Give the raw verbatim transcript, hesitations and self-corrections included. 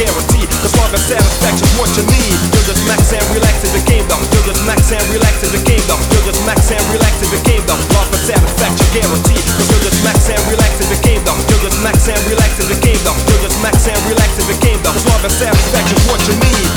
guarantee. Cause love and satisfaction's what you need. You'll just max and relax in the game though. You'll just max and relax in the game though. You'll just max and relax in the game though. Love and satisfaction guarantee. Cause you'll just max and relax in the game though. You'll just max and relax in the game though. You'll just max and relax in the game though. Cause love and satisfaction's what you need.